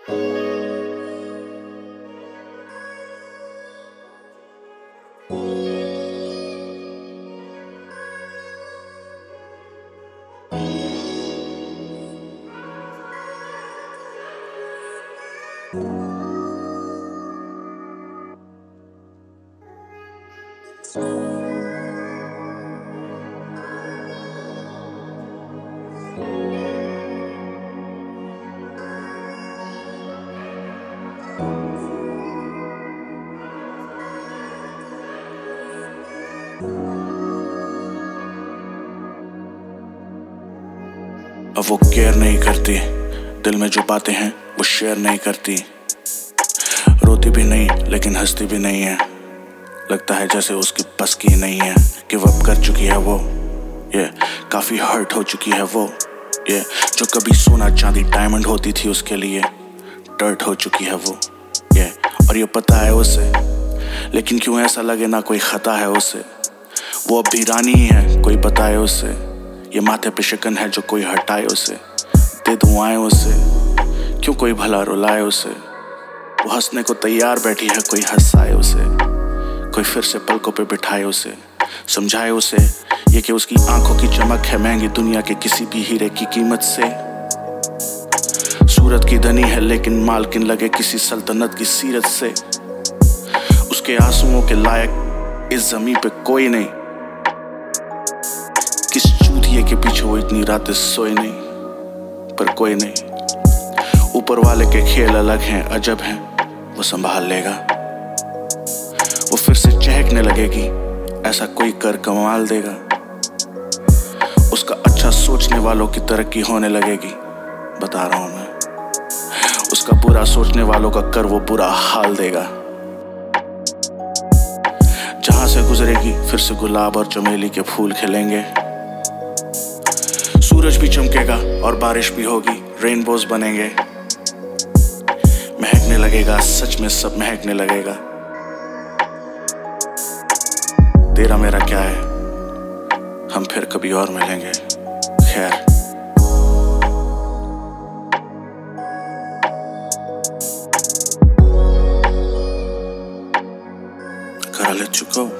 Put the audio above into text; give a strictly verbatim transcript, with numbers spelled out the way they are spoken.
अब वो केयर नहीं करती, दिल में जो बातें हैं वो शेयर नहीं करती। रोती भी नहीं लेकिन हंसती भी नहीं है, लगता है जैसे उसकी बस की नहीं है। गिव अप कर चुकी है वो, ये yeah, काफी हर्ट हो चुकी है वो, ये yeah, जो कभी सोना चांदी डायमंड होती थी उसके लिए डर्ट हो चुकी है वो, ये yeah, और ये पता है उसे, लेकिन क्यों ऐसा लगे ना कोई खता है उसे। वो अब भी रानी ही है, कोई बताए उसे, ये माथे पे शिकन है जो कोई हटाए उसे। दे दुआएं उसे, क्यों कोई भला रुलाए उसे। वो हंसने को तैयार बैठी है, कोई हंसाए उसे, कोई फिर से पलकों पे बिठाए उसे। समझाए उसे ये कि उसकी आंखों की चमक है महंगी दुनिया के किसी भी हीरे की कीमत से। सूरत की धनी है लेकिन मालकिन लगे किसी सल्तनत की सीरत से। उसके आंसुओं के लायक इस जमीन पे कोई नहीं, किस चूतिए के पीछे वो इतनी रातें सोए नहीं। पर कोई नहीं, ऊपर वाले के खेल अलग हैं, अजब हैं, वो संभाल लेगा। वो फिर से चहकने लगेगी, ऐसा कोई कर कमाल देगा। उसका अच्छा सोचने वालों की तरक्की होने लगेगी, बता रहा हूं मैं। उसका बुरा सोचने वालों का कर वो बुरा हाल देगा। जहां से गुजरेगी फिर से गुलाब और चमेली के फूल खिलेंगे। सूरज भी चमकेगा और बारिश भी होगी, रेनबोज बनेंगे। महकने लगेगा, सच में सब महकने लगेगा। तेरा मेरा क्या है, हम फिर कभी और मिलेंगे। खैर, gotta let you go.